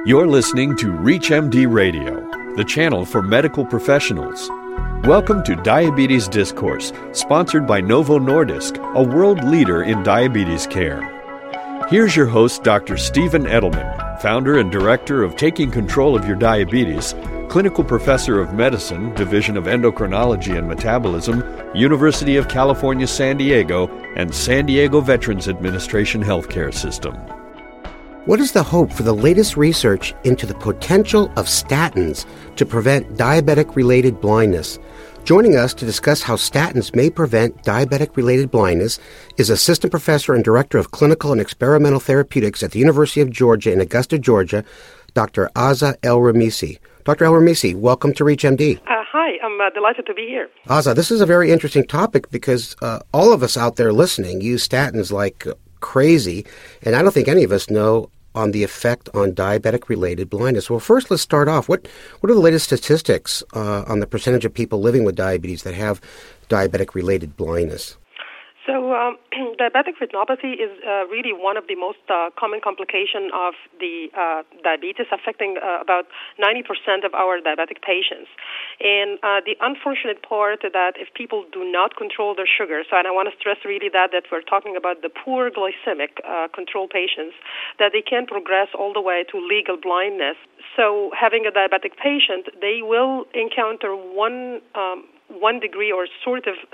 You're listening to ReachMD Radio, the channel for medical professionals. Welcome to Diabetes Discourse, sponsored by Novo Nordisk, a world leader in diabetes care. Here's your host, Dr. Stephen Edelman, founder and director of Taking Control of Your Diabetes, clinical professor of medicine, Division of Endocrinology and Metabolism, University of California, San Diego, and San Diego Veterans Administration Healthcare System. What is the hope for the latest research into the potential of statins to prevent diabetic-related blindness? Joining us to discuss how statins may prevent diabetic-related blindness is Assistant Professor and Director of Clinical and Experimental Therapeutics at the University of Georgia in Augusta, Georgia, Dr. Azza El-Ramisi. Dr. El-Ramisi, welcome to ReachMD. Hi, I'm delighted to be here. Azza, this is a very interesting topic because all of us out there listening use statins like crazy, and I don't think any of us know on the effect on diabetic-related blindness. Well, first, let's start off. What are the latest statistics on the percentage of people living with diabetes that have diabetic-related blindness? So diabetic retinopathy is really one of the most common complications of the diabetes, affecting about 90% of our diabetic patients. And the unfortunate part that if people do not control their sugar, and I want to stress really that we're talking about the poor glycemic control patients, that they can progress all the way to legal blindness. So having a diabetic patient, they will encounter one degree or sort of,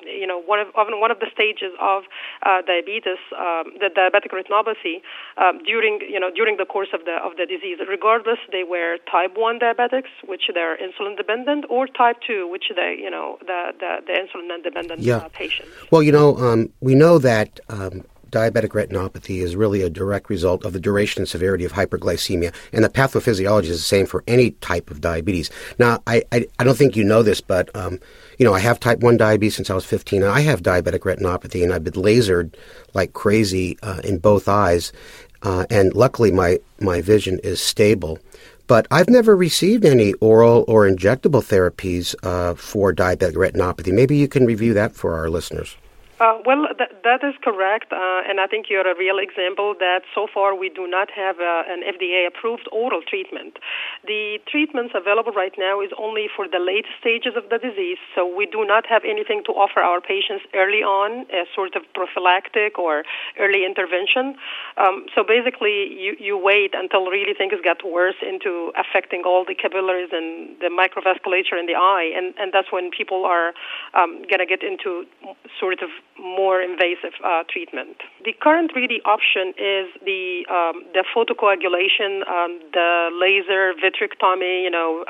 one of the stages of diabetes, the diabetic retinopathy, during the course of the disease. Regardless, they were type 1 diabetics, which they're insulin dependent, or type 2, which they, the insulin dependent patients. Well, we know that diabetic retinopathy is really a direct result of the duration and severity of hyperglycemia, and the pathophysiology is the same for any type of diabetes. Now, I don't think you know this, but I have type 1 diabetes since I was 15. I have diabetic retinopathy, and I've been lasered like crazy in both eyes, and luckily my vision is stable. But I've never received any oral or injectable therapies for diabetic retinopathy. Maybe you can review that for our listeners. That is correct, and I think you're a real example that so far we do not have an FDA-approved oral treatment. The treatments available right now is only for the late stages of the disease, so we do not have anything to offer our patients early on, as sort of prophylactic or early intervention. So basically, you wait until really things get worse into affecting all the capillaries and the microvasculature in the eye, and that's when people are going to get into sort of more invasive treatment. The current really option is the photocoagulation, the laser vitrectomy,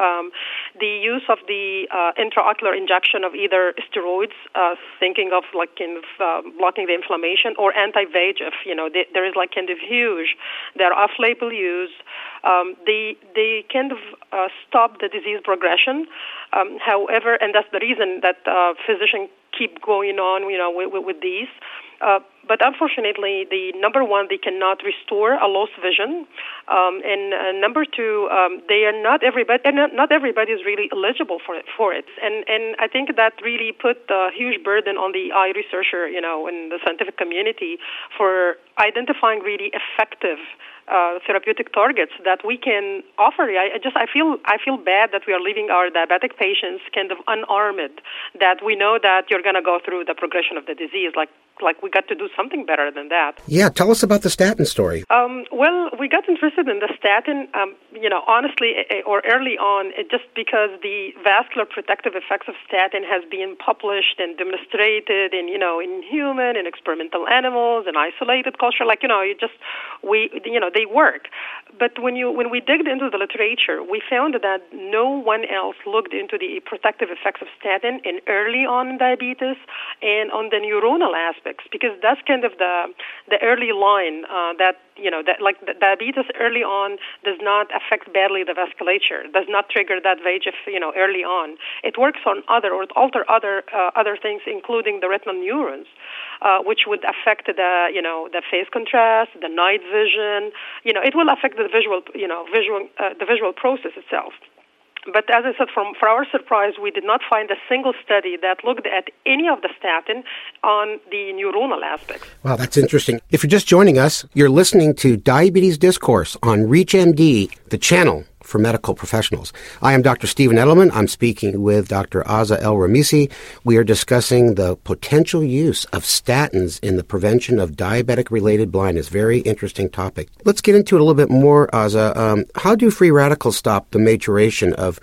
the use of the intraocular injection of either steroids, thinking of blocking the inflammation, or anti-VEGF. There is huge. They're off-label use. They kind of stop the disease progression. However, and that's the reason that physicians keep going on, with these. But unfortunately, the number one, they cannot restore a lost vision, and number two, not everybody is really eligible for it. And I think that really put a huge burden on the eye researcher, in the scientific community for identifying really effective therapeutic targets that we can offer. I feel bad that we are leaving our diabetic patients kind of unarmed, that we know that you're going to go through the progression of the disease. Like we got to do something better than that. Yeah, tell us about the statin story. Well, we got interested in the statin, honestly, or early on, just because the vascular protective effects of statin has been published and demonstrated in human and experimental animals and isolated culture. They work. But when we digged into the literature, we found that no one else looked into the protective effects of statin in early on diabetes and on the neuronal aspects, because that's kind of the early line that diabetes early on does not affect badly the vasculature, does not trigger that VEGF, early on. It works on alter other things, including the retinal neurons, which would affect the phase contrast, the night vision. It will affect the visual process itself. But as I said, for our surprise, we did not find a single study that looked at any of the statin on the neuronal aspects. Wow, that's interesting. If you're just joining us, you're listening to Diabetes Discourse on ReachMD, the channel for medical professionals. I am Dr. Stephen Edelman. I'm speaking with Dr. Azza El-Ramisi. We are discussing the potential use of statins in the prevention of diabetic-related blindness. Very interesting topic. Let's get into it a little bit more, Azza. How do free radicals stop the maturation of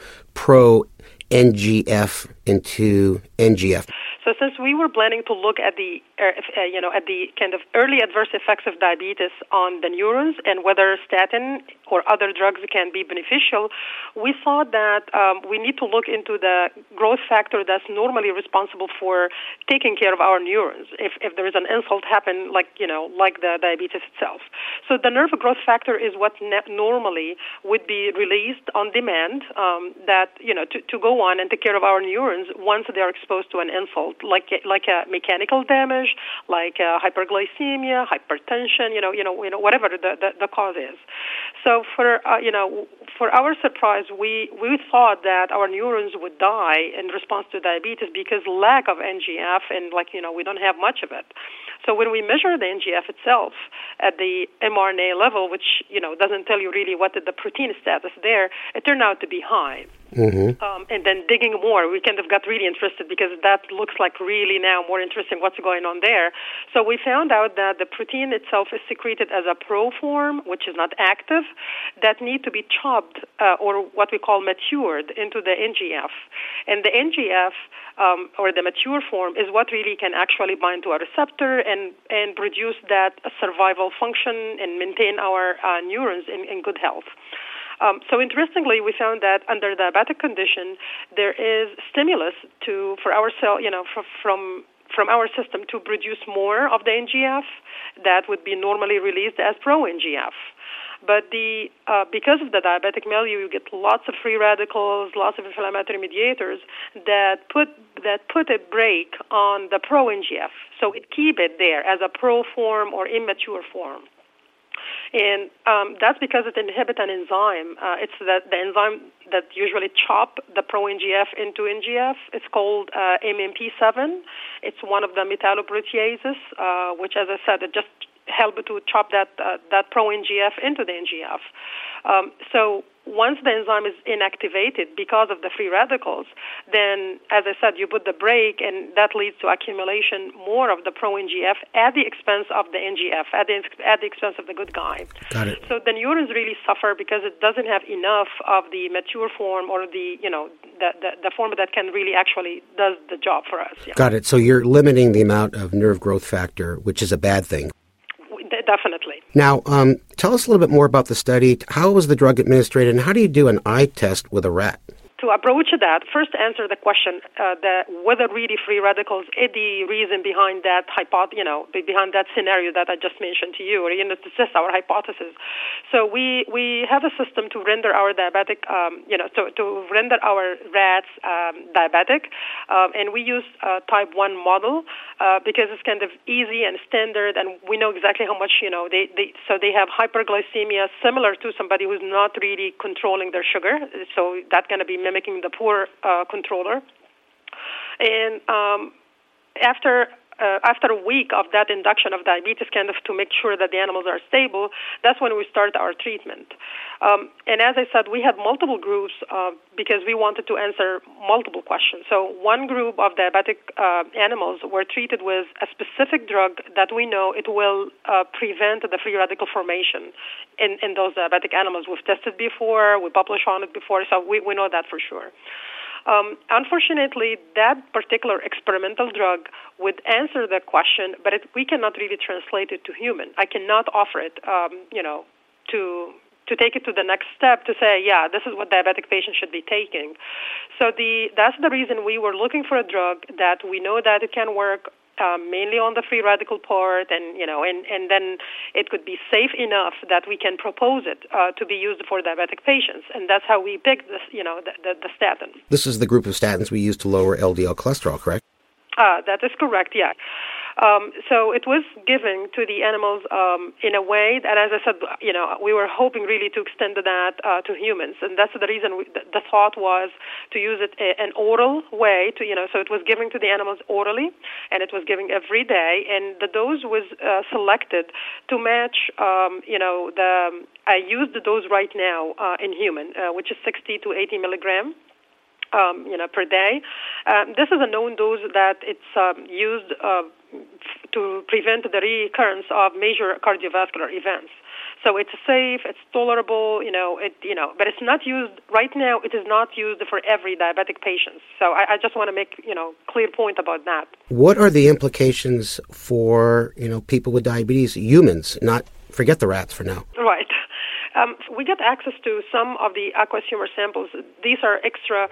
pro-NGF into NGF? So since we were planning to look at the kind of early adverse effects of diabetes on the neurons and whether statin or other drugs can be beneficial, we thought that we need to look into the growth factor that's normally responsible for taking care of our neurons if there is an insult happen like the diabetes itself. So the nerve growth factor is what normally would be released on demand to go on and take care of our neurons once they are exposed to an insult, like a mechanical damage, like hyperglycemia, hypertension, whatever the cause is. So for our surprise, we thought that our neurons would die in response to diabetes because lack of NGF and we don't have much of it. So when we measure the NGF itself at the mRNA level, which doesn't tell you really what is the protein status there, it turned out to be high. Mm-hmm. And then digging more, we kind of got really interested because that looks like really now more interesting what's going on there. So we found out that the protein itself is secreted as a proform, which is not active, that need to be chopped or what we call matured into the NGF. And the NGF, or the mature form, is what really can actually bind to a receptor and produce that survival function and maintain our neurons in good health. So interestingly, we found that under diabetic condition, there is stimulus for our cell, from our system to produce more of the NGF that would be normally released as pro-NGF. But because of the diabetic milieu, you get lots of free radicals, lots of inflammatory mediators that put a brake on the pro-NGF. So it keep it there as a pro form or immature form. And that's because it inhibits an enzyme. It's the enzyme that usually chop the pro-NGF into NGF. It's called MMP7. It's one of the metalloproteases, which, as I said, it just help to chop that pro-NGF into the NGF. So once the enzyme is inactivated because of the free radicals, then, as I said, you put the brake, and that leads to accumulation more of the pro-NGF at the expense of the NGF, at the expense of the good guy. Got it. So the neurons really suffer because it doesn't have enough of the mature form or the form that can really actually does the job for us. Yeah. Got it. So you're limiting the amount of nerve growth factor, which is a bad thing. Definitely. Now, tell us a little bit more about the study. How was the drug administered, and how do you do an eye test with a rat? To approach that, first answer the question whether really free radicals is the reason behind that behind that scenario that I just mentioned to you, or to test our hypothesis. So we have a system to render our diabetic, to render our rats diabetic, and we use type 1 model because it's kind of easy and standard, and we know exactly how much they have hyperglycemia similar to somebody who's not really controlling their sugar. So that's going to be mimicking the poor controller. And after a week of that induction of diabetes, kind of to make sure that the animals are stable, that's when we start our treatment. And as I said, we had multiple groups because we wanted to answer multiple questions. So one group of diabetic animals were treated with a specific drug that we know it will prevent the free radical formation in those diabetic animals. We've tested before, we published on it before, so we know that for sure. Unfortunately, that particular experimental drug would answer the question, but we cannot really translate it to human. I cannot offer it, to take it to the next step to say, yeah, this is what diabetic patients should be taking. So that's the reason we were looking for a drug that we know that it can work mainly on the free radical part, and then it could be safe enough that we can propose it to be used for diabetic patients, and that's how we picked this, the statin. This is the group of statins we use to lower LDL cholesterol, correct? That is correct, yeah. So it was given to the animals in a way that, as I said, we were hoping really to extend that to humans, and that's the reason the thought was to use it an oral way so it was given to the animals orally, and it was given every day, and the dose was selected to match, I use the dose right now in human, which is 60 to 80 milligram. Per day. This is a known dose that it's used to prevent the recurrence of major cardiovascular events. So it's safe, it's tolerable, but it's not used right now. It is not used for every diabetic patient. So I just want to make clear point about that. What are the implications for people with diabetes, humans? Not forget the rats for now. Right. We get access to some of the aqueous humor samples. These are extra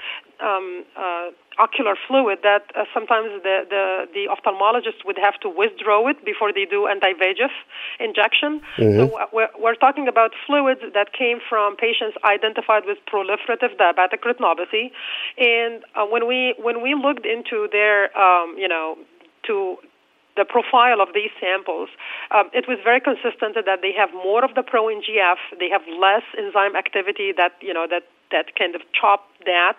ocular fluid that sometimes the ophthalmologist would have to withdraw it before they do anti-VEGF injection. Mm-hmm. So we're talking about fluids that came from patients identified with proliferative diabetic retinopathy, and when we looked into their to the profile of these samples, it was very consistent that they have more of the pro-NGF, they have less enzyme activity that kind of chop that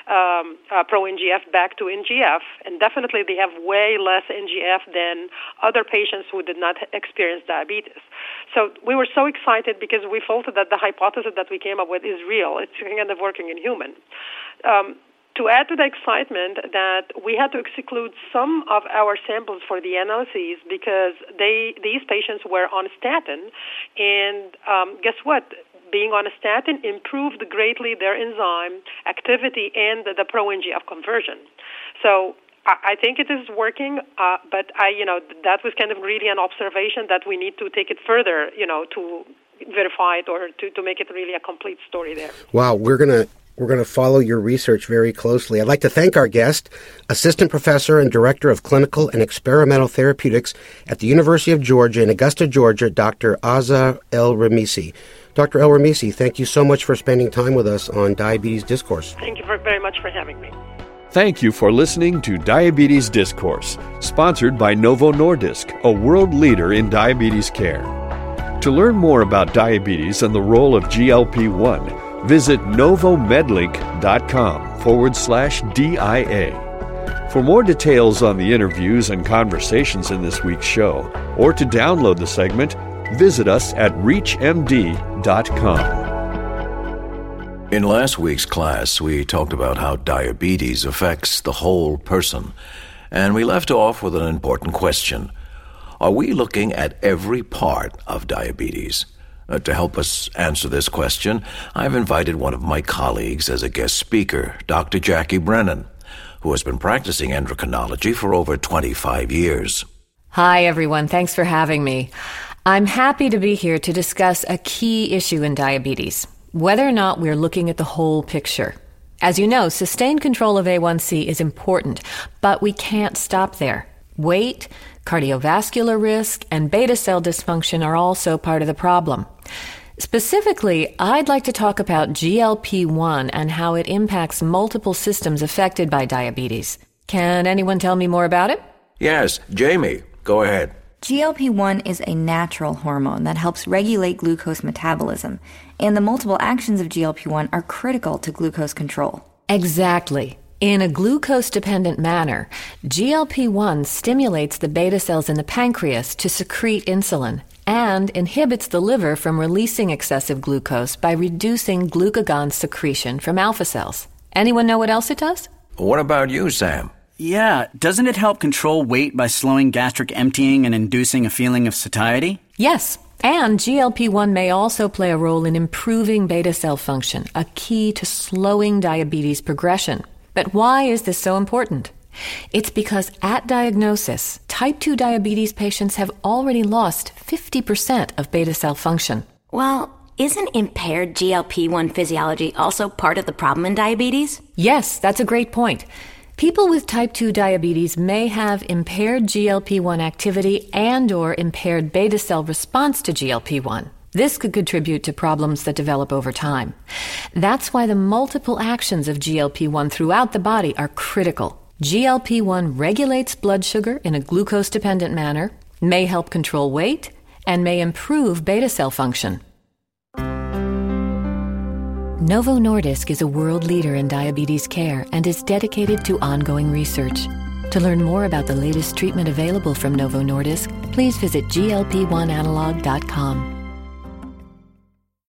pro-NGF back to NGF, and definitely they have way less NGF than other patients who did not experience diabetes. So we were so excited because we felt that the hypothesis that we came up with is real. It's kind of working in human. To add to the excitement, that we had to exclude some of our samples for the analyses because these patients were on statin, and guess what? Being on a statin improved greatly their enzyme activity and the pro-NGF conversion. So I think it is working, but that was kind of really an observation that we need to take it further, to verify it or to make it really a complete story there. Wow, we're going to follow your research very closely. I'd like to thank our guest, Assistant Professor and Director of Clinical and Experimental Therapeutics at the University of Georgia in Augusta, Georgia, Dr. Azar El-Ramisi. Dr. El-Ramisi, thank you so much for spending time with us on Diabetes Discourse. Thank you very much for having me. Thank you for listening to Diabetes Discourse, sponsored by Novo Nordisk, a world leader in diabetes care. To learn more about diabetes and the role of GLP-1, visit novomedlink.com/DIA. For more details on the interviews and conversations in this week's show, or to download the segment, visit us at reachmd.com. In last week's class, we talked about how diabetes affects the whole person, and we left off with an important question. Are we looking at every part of diabetes? To help us answer this question, I've invited one of my colleagues as a guest speaker, Dr. Jackie Brennan, who has been practicing endocrinology for over 25 years. Hi, everyone. Thanks for having me. I'm happy to be here to discuss a key issue in diabetes, whether or not we're looking at the whole picture. As you know, sustained control of A1C is important, but we can't stop there. Weight, cardiovascular risk, and beta cell dysfunction are also part of the problem. Specifically, I'd like to talk about GLP-1 and how it impacts multiple systems affected by diabetes. Can anyone tell me more about it? Yes, Jamie, go ahead. GLP-1 is a natural hormone that helps regulate glucose metabolism, and the multiple actions of GLP-1 are critical to glucose control. Exactly. In a glucose-dependent manner, GLP-1 stimulates the beta cells in the pancreas to secrete insulin and inhibits the liver from releasing excessive glucose by reducing glucagon secretion from alpha cells. Anyone know what else it does? What about you, Sam? Yeah, doesn't it help control weight by slowing gastric emptying and inducing a feeling of satiety? Yes, and GLP-1 may also play a role in improving beta cell function, a key to slowing diabetes progression. But why is this so important? It's because at diagnosis, type 2 diabetes patients have already lost 50% of beta cell function. Well, isn't impaired GLP-1 physiology also part of the problem in diabetes? Yes, that's a great point. People with type 2 diabetes may have impaired GLP-1 activity and/or impaired beta cell response to GLP-1. This could contribute to problems that develop over time. That's why the multiple actions of GLP-1 throughout the body are critical. GLP-1 regulates blood sugar in a glucose-dependent manner, may help control weight, and may improve beta cell function. Novo Nordisk is a world leader in diabetes care and is dedicated to ongoing research. To learn more about the latest treatment available from Novo Nordisk, please visit glp1analog.com.